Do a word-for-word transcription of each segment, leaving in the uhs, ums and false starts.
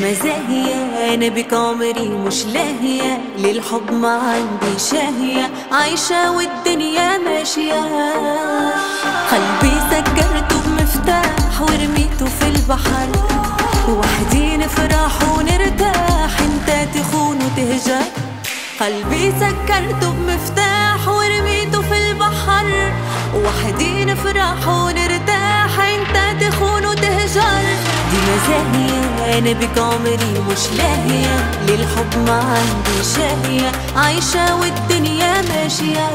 مزاهية أنا بك عمري مش لاهية، للحب ما عندي شاهية، عايشة والدنيا ماشية. قلبي سكرته بمفتاح ورميته في البحر، وحدي نفرح ونرتاح انت تخون وتهجر. قلبي سكرته بمفتاح ورميته في البحر، وحدي نفرح ونرتاح انت تخون وتهجر. دي مزاهية أنا بك عمري مش لاهية، للحب ما عندي شاهية، عايشة والدنيا ماشية.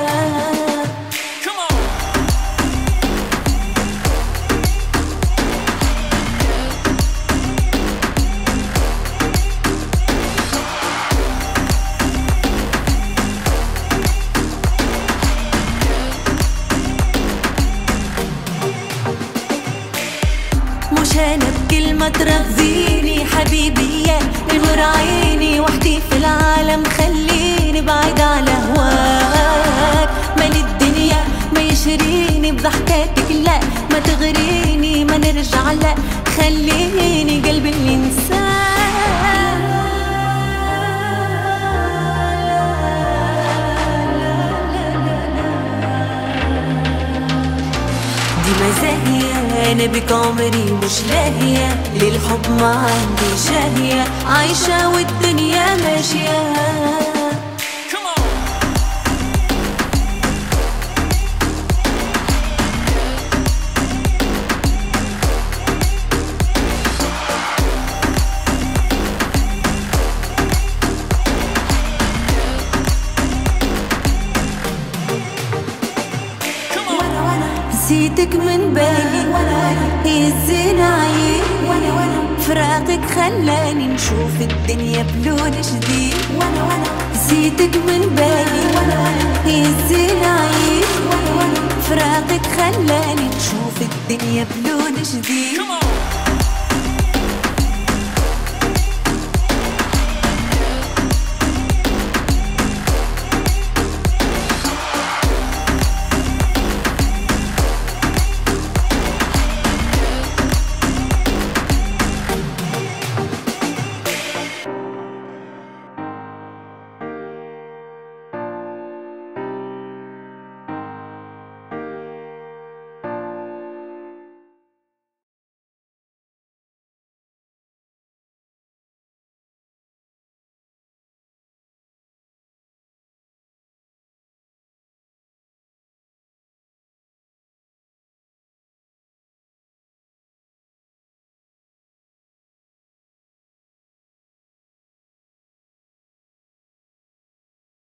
مش أنا بكلمة ترضيني حبيبي يا نور عيني، وحدي في العالم خليني بعيد على هواك. مال الدنيا ما يشريني بضحكاتك، لا ما تغريني ما نرجع، لا خليني قلبي اللي انساك. دي مزاهية أنا بك عمري مش لاهية، للحب ما عندي شاهية، عايشة والدنيا ماشية. نسيتك من بالي يهزني عيني، فراقك خلاني نشوف الدنيا بلون جديد. نسيتك من بالي يهزني عيني، فراقك خلاني نشوف الدنيا بلون جديد.